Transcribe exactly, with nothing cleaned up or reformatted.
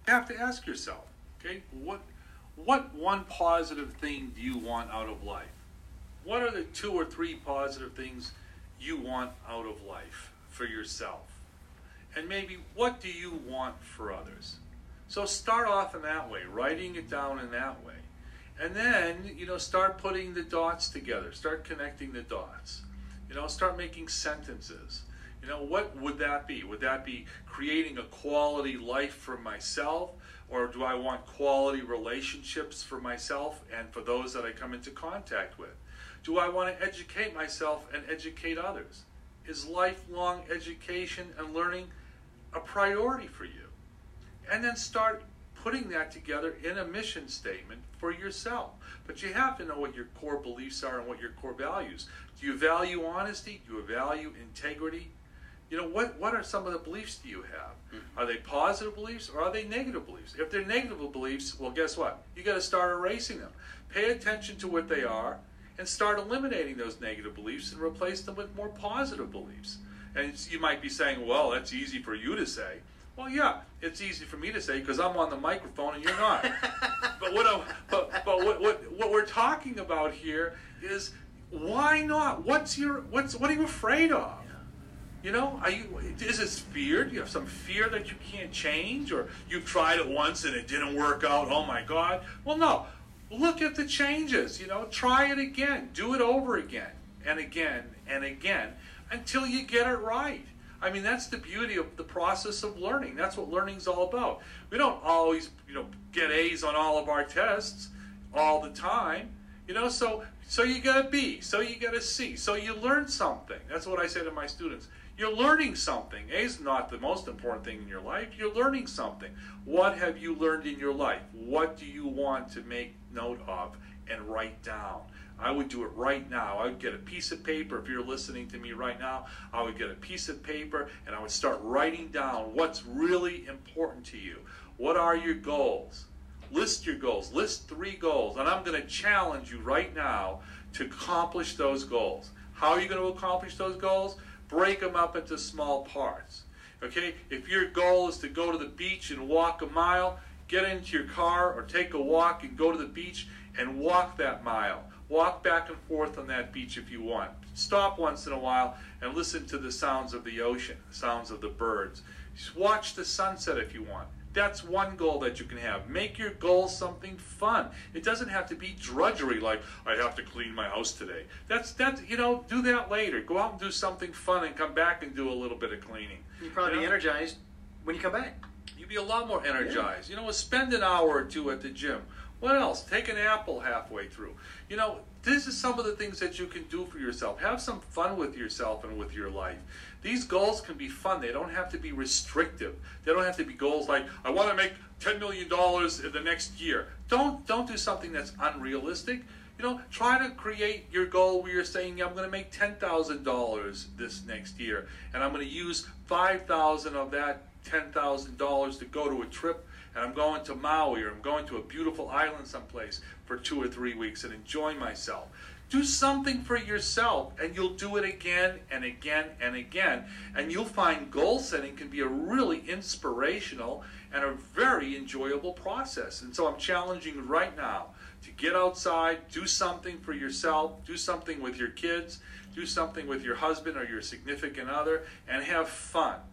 You have to ask yourself, okay, what, what one positive thing do you want out of life? What are the two or three positive things you want out of life for yourself? And maybe what do you want for others? So start off in that way, writing it down in that way. And then, you know, start putting the dots together. Start connecting the dots. You know, start making sentences. You know, what would that be? Would that be creating a quality life for myself? Or do I want quality relationships for myself and for those that I come into contact with? Do I want to educate myself and educate others? Is lifelong education and learning a priority for you? And then start putting that together in a mission statement for yourself. But you have to know what your core beliefs are and what your core values. Do you value honesty? Do you value integrity? You know, what, what are some of the beliefs do you have? Mm-hmm. Are they positive beliefs or are they negative beliefs? If they're negative beliefs, well, guess what? You got to start erasing them. Pay attention to what they are and start eliminating those negative beliefs and replace them with more positive beliefs. And you might be saying, well, that's easy for you to say. Well, yeah, it's easy for me to say because I'm on the microphone and you're not. but what, I'm, but, but what, what, what we're talking about here is why not? What's your, what's, what are you afraid of? You know, are you, is this fear? Do you have some fear that you can't change? Or you've tried it once and it didn't work out, oh my God. Well, no. Look at the changes, you know. Try it again. Do it over again and again and again until you get it right. I mean, that's the beauty of the process of learning. That's what learning's all about. We don't always, you know, get A's on all of our tests all the time. You know, so so you get a B, so you get a C, so you learn something. That's what I say to my students. You're learning something. A is not the most important thing in your life. You're learning something. What have you learned in your life? What do you want to make note of and write down? I would do it right now. I would get a piece of paper. If you're listening to me right now, I would get a piece of paper and I would start writing down what's really important to you. What are your goals? List your goals. List three goals. And I'm going to challenge you right now to accomplish those goals. How are you going to accomplish those goals? Break them up into small parts. Okay? If your goal is to go to the beach and walk a mile, get into your car or take a walk and go to the beach and walk that mile. Walk back and forth on that beach if you want. Stop once in a while and listen to the sounds of the ocean, the sounds of the birds. Just watch the sunset if you want. That's one goal that you can have. Make your goal something fun. It doesn't have to be drudgery like, I have to clean my house today. That's, that's you know, do that later. Go out and do something fun and come back and do a little bit of cleaning. You'll probably you be know? energized when you come back. You'll be a lot more energized. Yeah. You know, spend an hour or two at the gym. What else? Take an apple halfway through. You know, this is some of the things that you can do for yourself. Have some fun with yourself and with your life. These goals can be fun. They don't have to be restrictive. They don't have to be goals like, I want to make ten million dollars in the next year. Don't, don't do something that's unrealistic. You know, try to create your goal where you're saying, yeah, I'm going to make ten thousand dollars this next year. And I'm going to use five thousand dollars of that ten thousand dollars to go to a trip. And I'm going to Maui or I'm going to a beautiful island someplace for two or three weeks and enjoy myself. Do something for yourself and you'll do it again and again and again. And you'll find goal setting can be a really inspirational and a very enjoyable process. And so I'm challenging you right now to get outside, do something for yourself, do something with your kids, do something with your husband or your significant other, and have fun.